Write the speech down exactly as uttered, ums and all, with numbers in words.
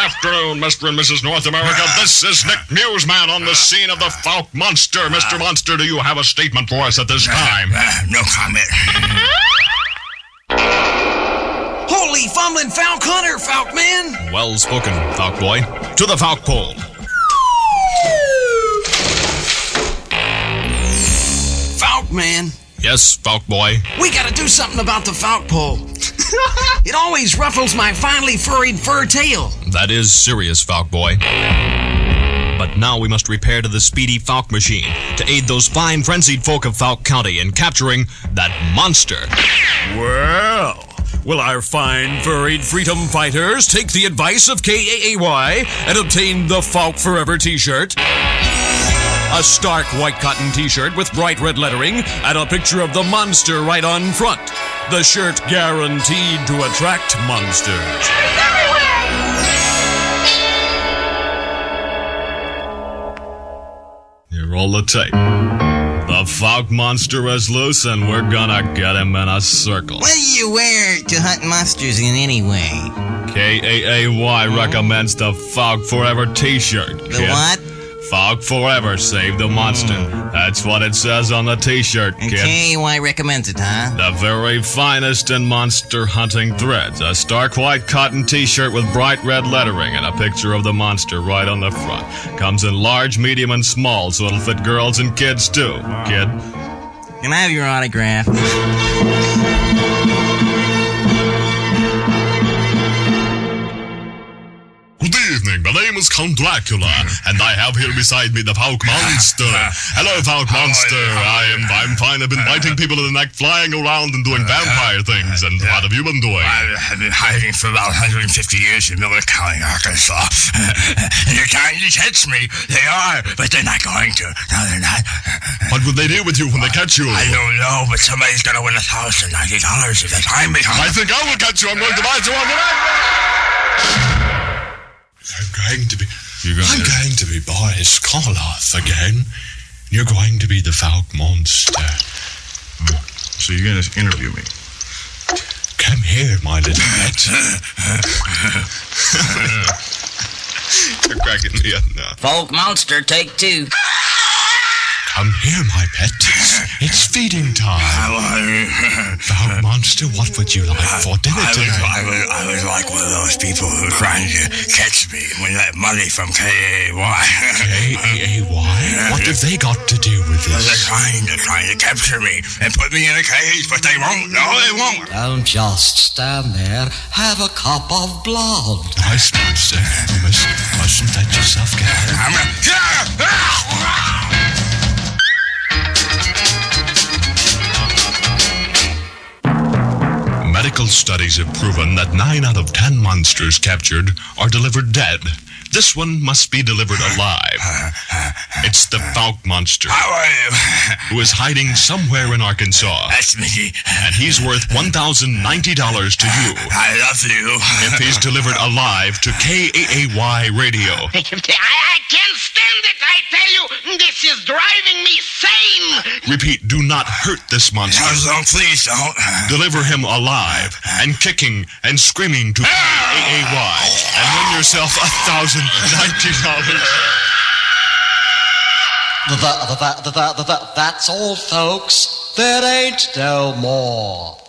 afternoon, Mister and Missus North America. This is Nick Newsman on the scene of the Falk Monster. Mister Monster, do you have a statement for us at this time? Uh, uh, no comment. Holy fumbling Falk Hunter, Falk Man! Well spoken, Falk Boy. To the Falk Pole. Falk Man. Yes, Falk Boy. We gotta do something about the Falk Pole. It always ruffles my finely furried fur tail. That is serious, Falk Boy. But now we must repair to the speedy Falk machine to aid those fine frenzied folk of Falk County in capturing that monster. Well, will our fine furried freedom fighters take the advice of K A A Y and obtain the Falk Forever t-shirt? A stark white cotton t-shirt with bright red lettering and a picture of the monster right on front. The shirt guaranteed to attract monsters. Here, roll the tape. The Falk Monster is loose and we're gonna get him in a circle. What do you wear to hunt monsters in any way? K A A Y recommends the Falk Forever t-shirt, The kid. what? Falk Forever, save the monster. Mm. That's what it says on the t-shirt, And kid. K A Y recommends it, huh? The very finest in monster hunting threads. A stark white cotton t-shirt with bright red lettering and a picture of the monster right on the front. Comes in large, medium, and small, so it'll fit girls and kids too, kid. Can I have your autograph? Good evening, my name is Count Dracula, and I have here beside me the Falk Monster. Hello, Falk Monster. I am I'm fine. I've been biting people in the neck, flying around and doing vampire things. And what have you been doing? I've been hiding for about one hundred fifty years in Miller County, Arkansas. And they're trying to catch me. They are, but they're not going to. No, they're not. What will they do with you when they catch you? I don't know, but somebody's going to win one thousand ninety dollars if they find me. I think I will catch you. I'm going to buy you one. I'm going to be. You're going I'm to... going to be Boris Karloff again. You're going to be the Falk Monster. So you're going to interview me? Come here, my little pet. You're cracking me up now. Falk Monster, take two. Come here, my pet. It's, it's feeding time. Falk Monster, what would you like for dinner I was, tonight? I, was, I was like one of those people who were trying to catch me with that money from K A A Y. K A A Y? What have they got to do with They're this? trying to, trying to capture me and put me in a cage, but they won't. No, they won't. Don't just stand there. Have a cup of blood. Nice monster. You must, mustn't let yourself get hurt. I'm a... Medical studies have proven that nine out of ten monsters captured are delivered dead. This one must be delivered alive. It's the Falk Monster, How are you? who is hiding somewhere in Arkansas. That's me. And he's worth one thousand ninety dollars to you I love you. if he's delivered alive to K A A Y Radio. I, I can't stand it, I tell you. This is driving me sane. Repeat, do not hurt this monster. No, don't, please don't. Deliver him alive and kicking and screaming to K A A Y and win yourself a thousand ninety dollars. Th- th- th- th- th- th- That's all, folks. There ain't no more.